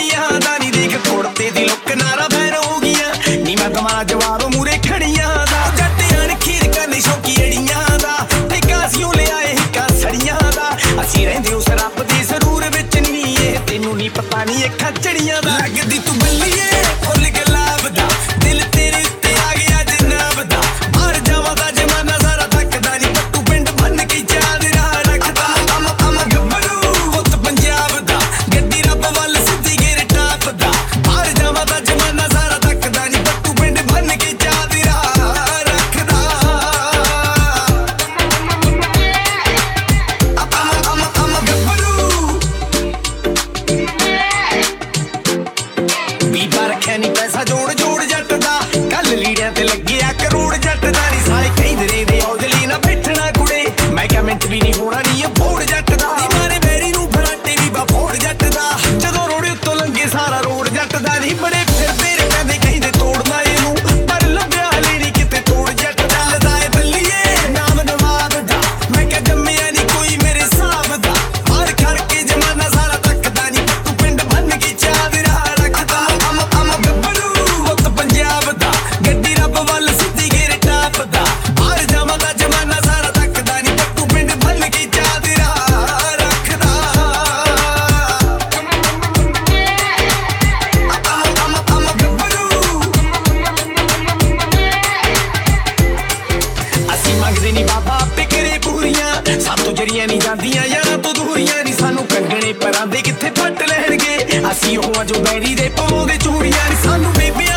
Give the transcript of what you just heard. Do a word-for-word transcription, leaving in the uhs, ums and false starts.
छड़िया दा नी देख कुड़ते दी लुक नारा बैर हो गया नी मैं तुम्हारा जवाब मूरे खड़िया दा जट्टियां ने खीर करनी शौकी अड़ियां दा ते कासियों ले आए हिक्का सड़ियां दा असी रहिंदे उस रब दे जरूर विच नी ए तेनू नी पता नी अखां चड़ियां दा लगदी तू बल्लीए फुल गुलाब दा दिल तेरे उत्ते आ गया जनाब दा बाहर जावां दा जमाना सारा थकदा नी पट्टू पिंड बन के याद राह रखदा अम अम गब्बरू पुत पंजाब दा गड्डी रब वल सिद्धी गेर टाप दा बाहर जावां दा जमाना सारा थकदा नी पट्टू पिंड बन के याद राह रखदा अम अम अम गब्बरू बीबा रखिया नी पैसा जोड़ जोड़ जट दा कल लीड़ियां ते लग्गिया करोड़ जट दा नी सारे कहिंदे रहिंदे औदली ना बैठना कुड़े मैं क्या मिंट भी नहीं होना नी बोड़ जट दा नी मारे बैरी नूं फराटे बीबा फोड़ जट दा जदों रोड़े उत्तों लंघे सारा रोड़ जट दा नी बड़े फिरदे रे कहंदे कहिंदे तोड़ना इहनूं पर लभ्या हले नी किते तोड़ जट दा लदाए बल्लीए नाम नवाब दा मैं क्या जम्मिया नी कोई मेरे साहब दा बाहर खड़ के जमाना सारा तकदा नी पट्टू पिंड बन के चाँद राह रखदा अम अम गब्बरू पुत पंजाब दा गड्डी रब वल सिद्धी गेर टाप दा बाहर जावां दा जमाना सारा तकदा नी पट्टू पिंड बन के चाँद राह रखदा अम अम गब्बरू ਅਸੀਂ ਮੰਗਦੇ ਨੀ ਬਾਬਾ ਆਪੇ ਕਰੇ ਪੂਰੀਆਂ ਸਾਤੋਂ ਜਰੀਆਂ ਨਹੀਂ ਜਾਂਦੀਆਂ ਯਾਰਾਂ ਤੋਂ ਦੂਰੀਆਂ ਨੀ ਸਾਨੂੰ ਕੱਢਣੇ ਪਰਾਂ ਦੇ ਕਿੱਥੇ ਫੱਟ ਲੈਣਗੇ ਅਸੀਂ ਉਹ ਆ ਜੋ ਬੈਰੀ ਦੇ ਪਾਉਂਦੇ ਚੂੜੀਆਂ ਨੀ ਸਾਨੂੰ ਬੇਬੀਆਂ